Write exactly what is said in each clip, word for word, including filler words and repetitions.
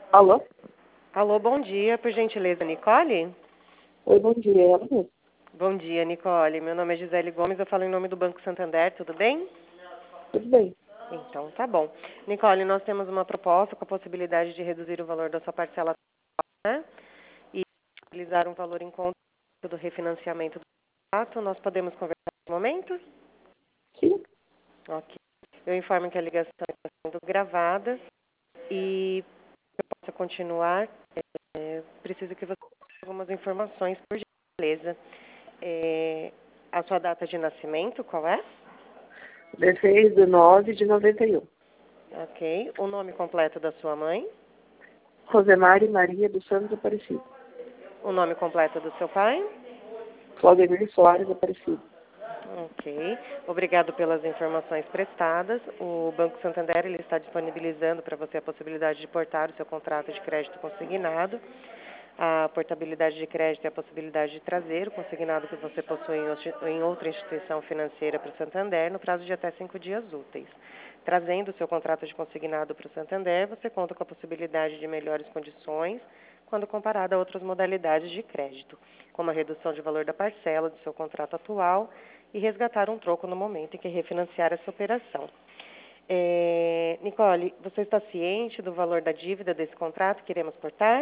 Alô? Alô, bom dia, por gentileza, Nicole? Oi, bom dia. Ela mesmo. Bom dia, Nicole. Meu nome é Gisele Gomes, eu falo em nome do Banco Santander, tudo bem? Tudo bem. Então, tá bom. Nicole, nós temos uma proposta com a possibilidade de reduzir o valor da sua parcela, né? E utilizar um valor em conta do refinanciamento do contrato. Nós podemos conversar no momento? Sim? Ok. Eu informo que a ligação está sendo gravada e eu possa continuar. É, preciso que você dê algumas informações, por gentileza. É, a sua data de nascimento, qual é? dezesseis de nove de noventa e um. Ok. O nome completo da sua mãe? Rosemary Maria dos Santos Aparecido. O nome completo do seu pai? Claudemir Soares Aparecido. Ok. Obrigado pelas informações prestadas. O Banco Santander ele está disponibilizando para você a possibilidade de portar o seu contrato de crédito consignado. A portabilidade de crédito é a possibilidade de trazer o consignado que você possui em outra instituição financeira para o Santander no prazo de até cinco dias úteis. Trazendo o seu contrato de consignado para o Santander, você conta com a possibilidade de melhores condições quando comparado a outras modalidades de crédito, como a redução de valor da parcela do seu contrato atual e resgatar um troco no momento em que refinanciar essa operação. É, Nicole, você está ciente do valor da dívida desse contrato que iremos portar?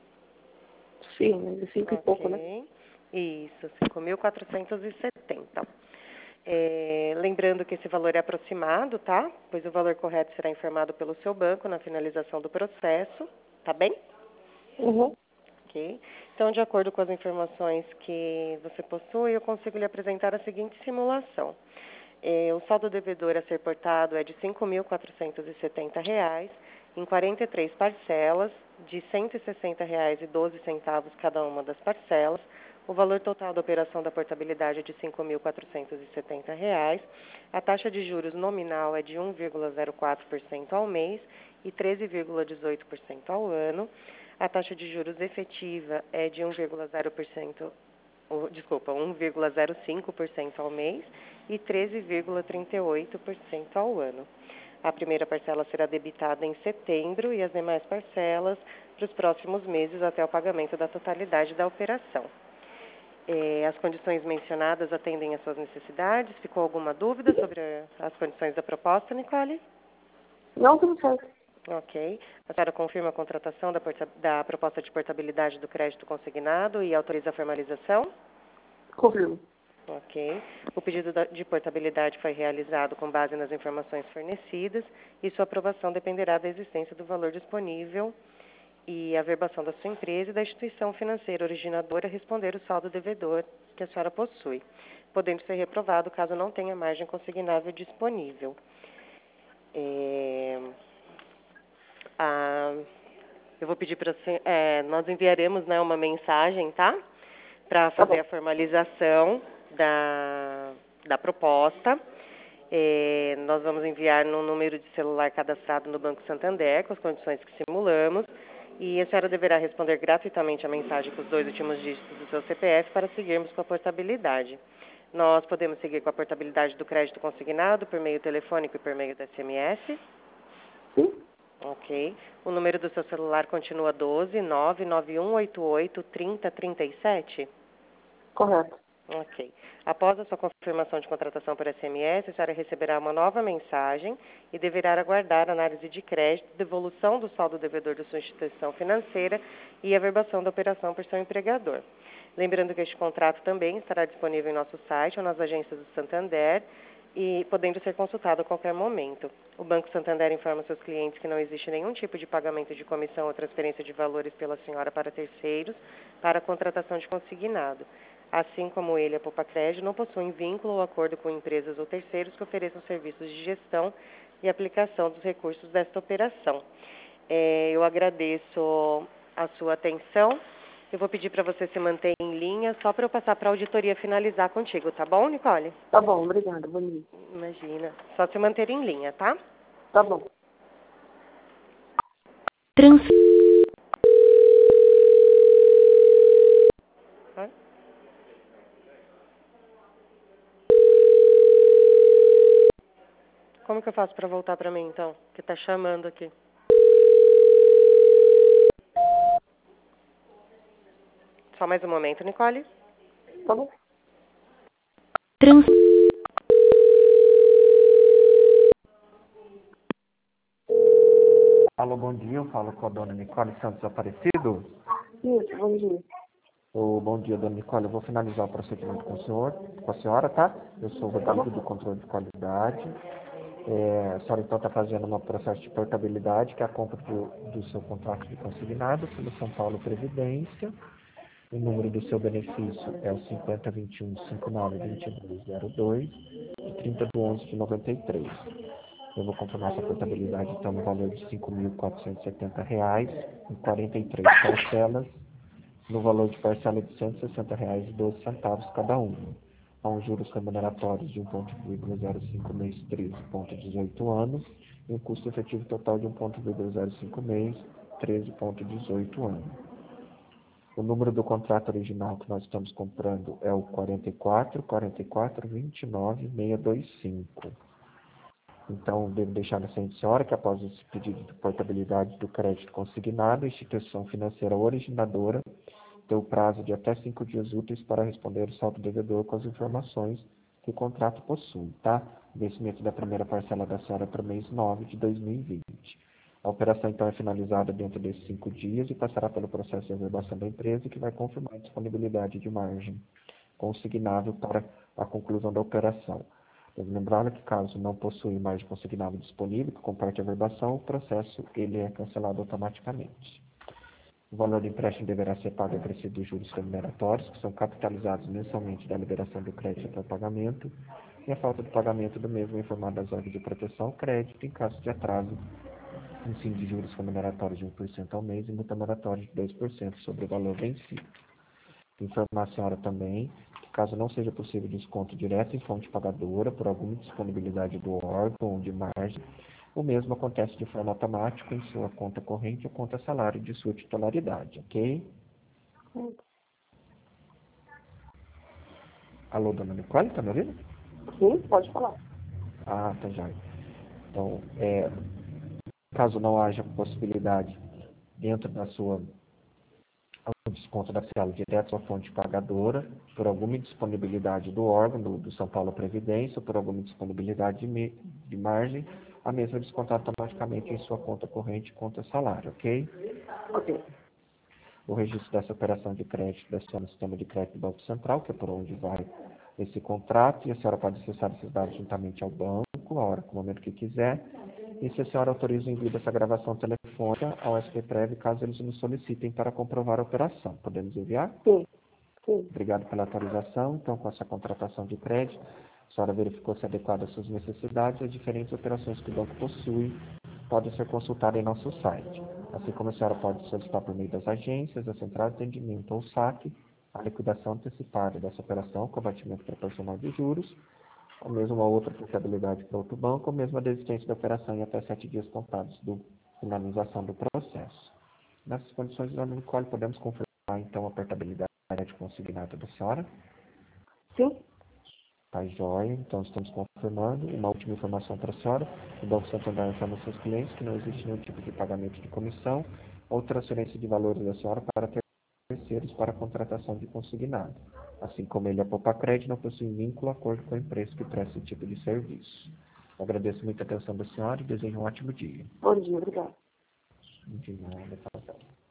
Sim, de cinco e pouco, né? Ok. Isso, cinco mil quatrocentos e setenta. É, lembrando que esse valor é aproximado, tá? Pois o valor correto será informado pelo seu banco na finalização do processo, tá bem? Uhum. Ok. Então, de acordo com as informações que você possui, eu consigo lhe apresentar a seguinte simulação. É, o saldo devedor a ser portado é de cinco mil quatrocentos e setenta reais, em quarenta e três parcelas, de cento e sessenta reais e doze centavos cada uma das parcelas. O valor total da operação da portabilidade é de cinco mil quatrocentos e setenta reais. A taxa de juros nominal é de um vírgula zero quatro por cento ao mês e treze vírgula dezoito por cento ao ano. A taxa de juros efetiva é de um vírgula zero por cento, oh, desculpa, um vírgula zero cinco por cento ao mês e treze vírgula trinta e oito por cento ao ano. A primeira parcela será debitada em setembro e as demais parcelas para os próximos meses até o pagamento da totalidade da operação. É, as condições mencionadas atendem às suas necessidades? Ficou alguma dúvida sobre as condições da proposta, Nicole? Não, tudo certo. Ok. A senhora confirma a contratação da, porta, da proposta de portabilidade do crédito consignado e autoriza a formalização? Confirmo. Ok. O pedido de portabilidade foi realizado com base nas informações fornecidas e sua aprovação dependerá da existência do valor disponível e a verbação da sua empresa e da instituição financeira originadora responder o saldo devedor que a senhora possui, podendo ser reprovado caso não tenha margem consignável disponível. É... A... Eu vou pedir para você, é, nós enviaremos, né, uma mensagem, tá? Para Tá fazer bom. a formalização da, da proposta. É, nós vamos enviar no número de celular cadastrado no Banco Santander, com as condições que simulamos. E a senhora deverá responder gratuitamente a mensagem com os dois últimos dígitos do seu C P F para seguirmos com a portabilidade. Nós podemos seguir com a portabilidade do crédito consignado por meio telefônico e por meio do S M S. Sim? Ok. O número do seu celular continua doze, nove nove um oito oito, trinta, trinta e sete? Correto. Ok. Após a sua confirmação de contratação por S M S, a senhora receberá uma nova mensagem e deverá aguardar análise de crédito, devolução do saldo devedor da sua instituição financeira e a verbação da operação por seu empregador. Lembrando que este contrato também estará disponível em nosso site ou nas agências do Santander e podendo ser consultado a qualquer momento. O Banco Santander informa seus clientes que não existe nenhum tipo de pagamento de comissão ou transferência de valores pela senhora para terceiros para a contratação de consignado. Assim como ele, a Poupa Crédito, não possuem vínculo ou acordo com empresas ou terceiros que ofereçam serviços de gestão e aplicação dos recursos desta operação. É, eu agradeço a sua atenção. Eu vou pedir para você se manter em linha, só para eu passar para a auditoria finalizar contigo, tá bom, Nicole? Tá bom, obrigada. Bom dia. Imagina. Só se manter em linha, tá? Tá bom. Trans... Como que eu faço para voltar para mim, então? Que tá chamando aqui. Só mais um momento, Nicole. Tá bom. Trans... Alô, bom dia, eu falo com a dona Nicole Santos Aparecido. Isso, bom dia. Ô, bom dia, dona Nicole, eu vou finalizar o procedimento com o senhor, com a senhora, tá? Eu sou o Rodrigo do Controle de Qualidade. É, a senhora então está fazendo um processo de portabilidade, que é a compra do, do seu contrato de consignado pelo São Paulo Previdência. O número do seu benefício é o cinquenta, vinte e um, cinquenta e nove, vinte e dois, zero dois, de trinta de onze de noventa e três. Eu vou confirmar essa portabilidade, então, no valor de cinco mil quatrocentos e setenta reais, em quarenta e três parcelas, no valor de parcela de cento e sessenta reais e doze centavos cada uma. Há um juros remuneratórios de um vírgula zero cinco mês, treze vírgula dezoito anos, e um custo efetivo total de um vírgula zero cinco mês, treze vírgula dezoito anos. O número do contrato original que nós estamos comprando é o quarenta e quatro, quarenta e quatro, vinte e nove, seiscentos e vinte e cinco. Então, devo deixar na ciência senhora que após esse pedido de portabilidade do crédito consignado, a instituição financeira originadora tem o prazo de até cinco dias úteis para responder o saldo devedor com as informações que o contrato possui, tá? O vencimento da primeira parcela da senhora para o mês nove de dois mil e vinte. A operação, então, é finalizada dentro desses cinco dias e passará pelo processo de averbação da empresa, que vai confirmar a disponibilidade de margem consignável para a conclusão da operação. Devo lembrar que, caso não possui margem consignável disponível, que comparte a averbação, o processo ele é cancelado automaticamente. O valor do empréstimo deverá ser pago acrescido dos juros remuneratórios, que são capitalizados mensalmente da liberação do crédito até o pagamento, e a falta de pagamento do mesmo informado às órgãos de proteção ao crédito, em caso de atraso, ensino de juros remuneratórios de um por cento ao mês e multa moratória de dois por cento sobre o valor vencido. Informar a senhora também que, caso não seja possível desconto direto em fonte pagadora por alguma disponibilidade do órgão ou de margem, o mesmo acontece de forma automática em sua conta corrente ou conta salário de sua titularidade, ok? Sim, Alô, dona Nicole, tá me ouvindo? Sim, pode falar. Ah, tá já. Então, é, caso não haja possibilidade dentro da sua o desconto da cela direto à fonte pagadora, por alguma disponibilidade do órgão, do, do São Paulo Previdência, ou por alguma disponibilidade de, me, de margem, a mesma é descontada automaticamente em sua conta corrente e conta salário, ok? Ok. O registro dessa operação de crédito da senhora no sistema de crédito do Banco Central, que é por onde vai esse contrato, e a senhora pode acessar esses dados juntamente ao banco, a hora, com o momento que quiser. E se a senhora autoriza o envio dessa gravação telefônica ao S P Prev, caso eles nos solicitem para comprovar a operação. Podemos enviar? Sim, sim. Obrigado pela autorização. Então, com essa contratação de crédito, a senhora verificou se adequada às suas necessidades e as diferentes operações que o banco possui podem ser consultadas em nosso site. Assim como a senhora pode solicitar por meio das agências, da central de atendimento ou saque, a liquidação antecipada dessa operação com abatimento proporcional de juros, ou mesmo uma outra aplicabilidade para outro banco, ou mesmo a desistência da operação em até sete dias contados da finalização do processo. Nessas condições, dona Nicole, podemos confirmar, então, a portabilidade consignada da senhora? Sim, Tá jóia, então estamos confirmando. Uma última informação para a senhora: o Banco Santander informa aos seus clientes que não existe nenhum tipo de pagamento de comissão ou transferência de valores da senhora para terceiros para a contratação de consignado. Assim como ele, a Poupa Crédito, não possui vínculo ou acordo com a empresa que presta esse tipo de serviço. Eu agradeço muito a atenção da senhora e desejo um ótimo dia. bom dia, obrigada. De nada, tchau, tchau.